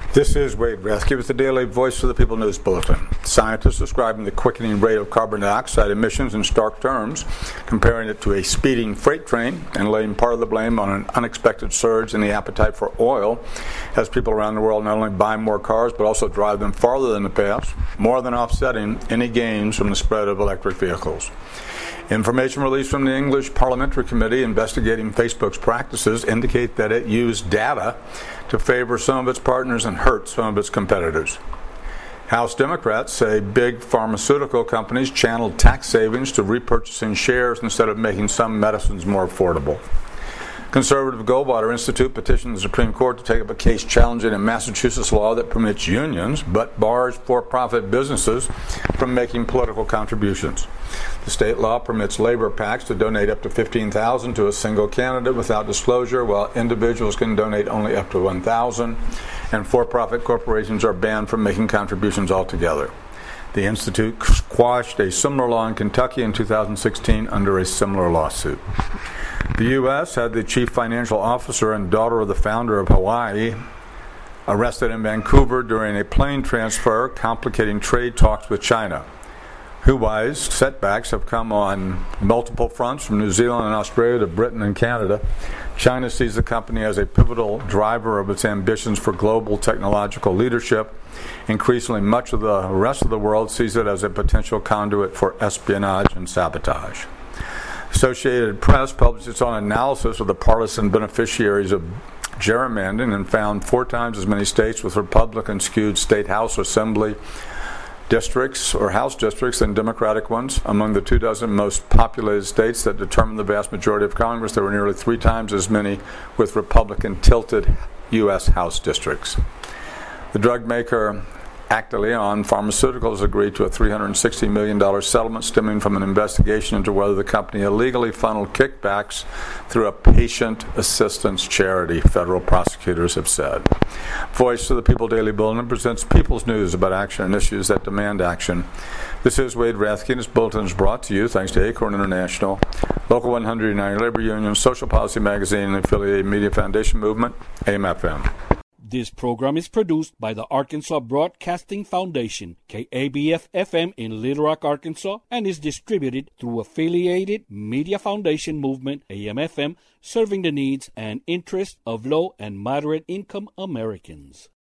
This is Wade Rescue with the Daily Voice of the People News Bulletin. Scientists describing the quickening rate of carbon dioxide emissions in stark terms, comparing it to a speeding freight train and laying part of the blame on an unexpected surge in the appetite for oil as people around the world not only buy more cars but also drive them farther than the past, more than offsetting any gains from the spread of electric vehicles. Information released from the English Parliamentary Committee investigating Facebook's practices indicate that it used data to favor some of its partners and hurt some of its competitors. House Democrats say big pharmaceutical companies channeled tax savings to repurchasing shares instead of making some medicines more affordable. Conservative Goldwater Institute petitioned the Supreme Court to take up a case challenging a Massachusetts law that permits unions but bars for-profit businesses from making political contributions. The state law permits labor PACs to donate up to $15,000 to a single candidate without disclosure, while individuals can donate only up to $1,000, and for-profit corporations are banned from making contributions altogether. The Institute quashed a similar law in Kentucky in 2016 under a similar lawsuit. The U.S. had the chief financial officer and daughter of the founder of Hawaii arrested in Vancouver during a plane transfer, complicating trade talks with China. Hawaii's setbacks have come on multiple fronts, from New Zealand and Australia to Britain and Canada. China sees the company as a pivotal driver of its ambitions for global technological leadership. Increasingly, much of the rest of the world sees it as a potential conduit for espionage and sabotage. Associated Press published its own analysis of the partisan beneficiaries of gerrymandering and found 4 times as many states with Republican-skewed state House Assembly districts or House districts than Democratic ones. Among the 24 most populated states that determine the vast majority of Congress, there were nearly 3 times as many with Republican-tilted U.S. House districts. The drug maker Actelion Pharmaceuticals agreed to a $360 million settlement stemming from an investigation into whether the company illegally funneled kickbacks through a patient assistance charity, federal prosecutors have said. Voice of the People Daily Bulletin presents people's news about action and issues that demand action. This is Wade Rathke, and this bulletin is brought to you thanks to Acorn International, Local 100 United Labor Union, Social Policy Magazine, and the affiliated Media Foundation Movement, AM/FM. This program is produced by the Arkansas Broadcasting Foundation, KABF-FM in Little Rock, Arkansas, and is distributed through affiliated Media Foundation Movement, AM/FM, serving the needs and interests of low and moderate income Americans.